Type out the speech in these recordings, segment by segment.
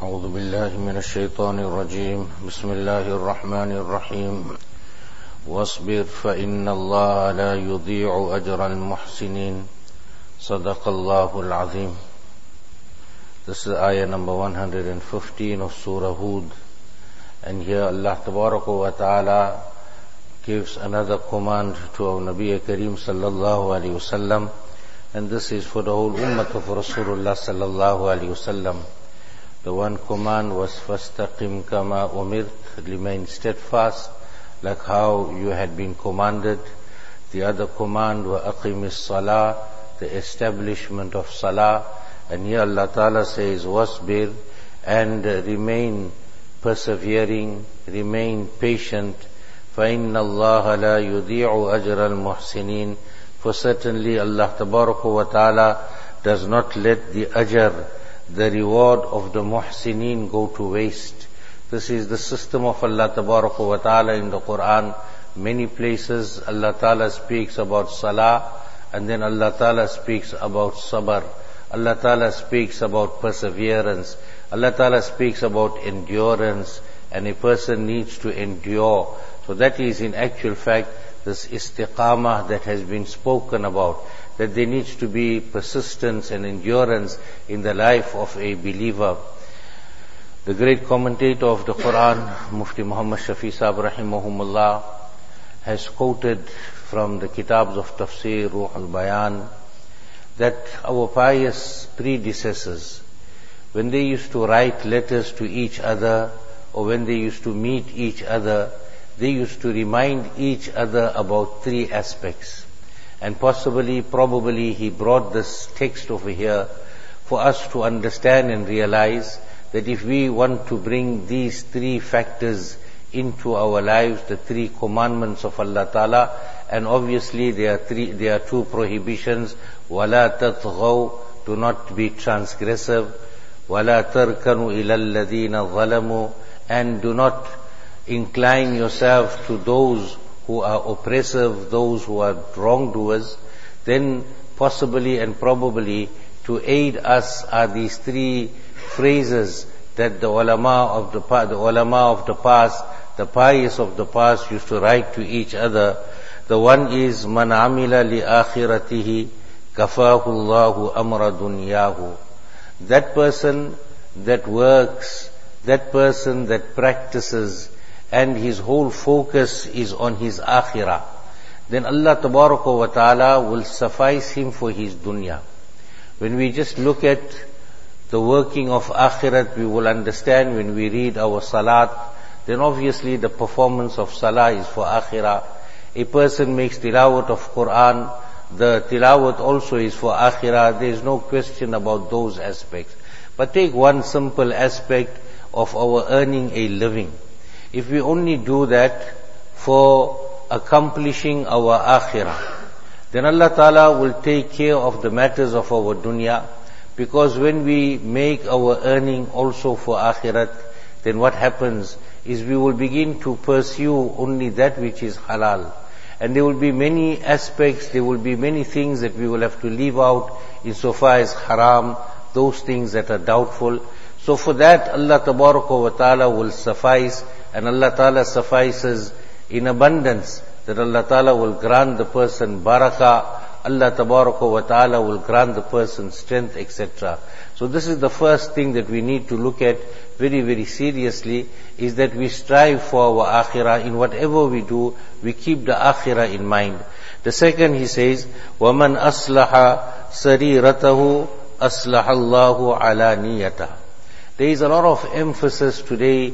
أعوذ بالله من الشيطان الرجيم بسم الله الرحمن الرحيم واصبر فإن الله لا يضيع أجر المحسنين صدق الله العظيم. This is ayah number 115 of Surah Hud, and here Allah Tabaraka wa Ta'ala gives another command to our Nabi Kareem sallallahu alayhi wasallam, and this is for the whole ummah of Rasulullah sallallahu alayhi wasallam. The one command was فَاسْتَقِمْ كَمَا أُمِرْتَ, remain steadfast like how you had been commanded. The other command وَأَقِمِ الصَّلَاةِ, the establishment of salah. And here Allah Ta'ala says وَاصْبِرْ, and remain persevering, remain patient. فَإِنَّ اللَّهَ لَا يُضِيعُ أَجْرَ الْمُحْسِنِينَ, for certainly Allah Tabaraka wa Ta'ala does not let the ajr, the reward of the muhsineen, go to waste. This is the system of Allah Tabaraka wa Ta'ala in the Quran. Many places Allah Ta'ala speaks about salah, and then Allah Ta'ala speaks about sabr. Allah Ta'ala speaks about perseverance. Allah Ta'ala speaks about endurance, and a person needs to endure. So that is in actual fact this istiqamah that has been spoken about, that there needs to be persistence and endurance in the life of a believer. The great commentator of the Quran, Mufti Muhammad Shafi Sahib rahimahumullah, has quoted from the kitabs of Tafsir, Ruh al-Bayan, that our pious predecessors, when they used to write letters to each other, or when they used to meet each other, they used to remind each other about three aspects. And probably he brought this text over here for us to understand and realize that if we want to bring these three factors into our lives, the three commandments of Allah Ta'ala, and obviously there are two prohibitions: وَلَا تَطْغَوْا, do not be transgressive; وَلَا تَرْكَنُوا إِلَى الَّذِينَ ظَلَمُوا, and do not incline yourself to those who are oppressive, those who are wrongdoers. Then possibly and probably to aid us are these three phrases that the ulama of the past, the pious of the past used to write to each other. The one is man amila li akhiratihi kafahu Allahu amra dunyahu. That person that works, that person that practices, and his whole focus is on his akhirah, then Allah Tabaraka wa Ta'ala will suffice him for his dunya. When we just look at the working of akhirat, we will understand when we read our salat, then obviously the performance of salah is for akhirah. A person makes tilawat of Quran, the tilawat also is for akhirah. There is no question about those aspects. But take one simple aspect of our earning a living. If we only do that for accomplishing our akhirah, then Allah Ta'ala will take care of the matters of our dunya. Because when we make our earning also for akhirat, then what happens is we will begin to pursue only that which is halal. And there will be many aspects, there will be many things that we will have to leave out insofar as haram, those things that are doubtful. So for that Allah Tabaraka wa Ta'ala will suffice, and Allah Ta'ala suffices in abundance, that Allah Ta'ala will grant the person barakah, Allah Tabaraka wa Ta'ala will grant the person strength, etc. So this is the first thing that we need to look at very, very seriously, is that we strive for our akhirah. In whatever we do, we keep the akhirah in mind. The second, he says, وَمَنْ أَصْلَحَ سَرِيرَتَهُ أَصْلَحَ اللَّهُ عَلَى نِيَّتَهُ. There is a lot of emphasis today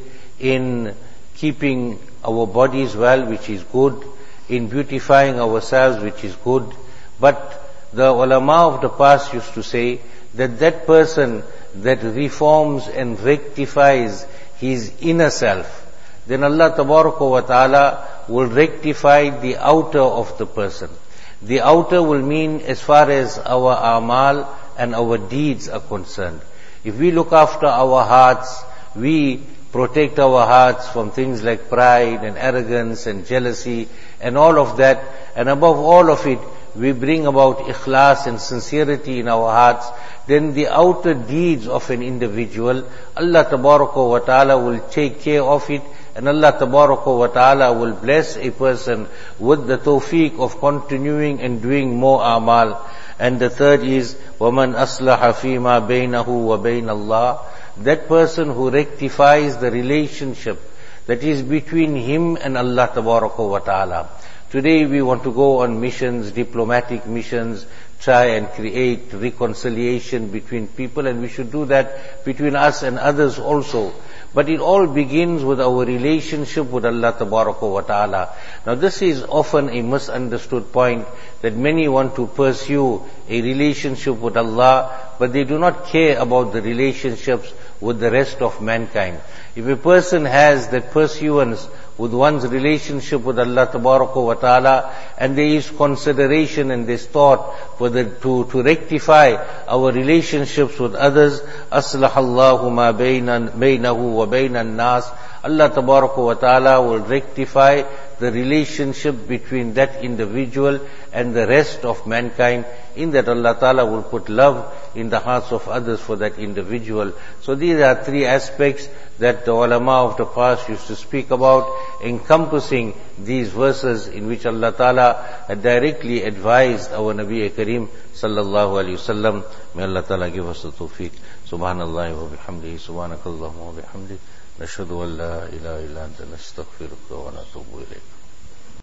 in keeping our bodies well, which is good, in beautifying ourselves, which is good. But the ulama of the past used to say that that person that reforms and rectifies his inner self, then Allah Tabaraka wa Ta'ala will rectify the outer of the person. The outer will mean as far as our amal and our deeds are concerned. If we look after our hearts, we protect our hearts from things like pride and arrogance and jealousy and all of that, and above all of it, we bring about ikhlas and sincerity in our hearts, then the outer deeds of an individual, Allah Tabaraka wa Ta'ala will take care of it, and Allah Tabaraka wa Ta'ala will bless a person with the tawfiq of continuing and doing more amal. And the third is, وَمَنْ أَصْلَحَ فِي مَا بَيْنَهُ وَبَيْنَ اللَّهِ. That person who rectifies the relationship that is between him and Allah Tabaraka wa Ta'ala. Today we want to go on missions, diplomatic missions, try and create reconciliation between people, and we should do that between us and others also. But it all begins with our relationship with Allah Tabaraka wa Ta'ala. Now this is often a misunderstood point, that many want to pursue a relationship with Allah, but they do not care about the relationships with the rest of mankind. If a person has that pursuance with one's relationship with Allah Tabaraka wa Ta'ala, and there is consideration and there is thought for to rectify our relationships with others, Aslahallahu ma bainahu wa bainan nas, Allah Tabaraka wa Ta'ala will rectify the relationship between that individual and the rest of mankind, in that Allah Ta'ala will put love in the hearts of others for that individual. So these are three aspects that the ulama of the past used to speak about, encompassing these verses in which Allah Ta'ala had directly advised our Nabi Kareem sallallahu alayhi wasallam. May Allah Ta'ala give us the tawfiq. Subhanallah wa bihamdihi, subhanakallahumma wa bihamdihi, nashhadu an la ilaha illa anta, nastaghfiruka wa natubu ilayk.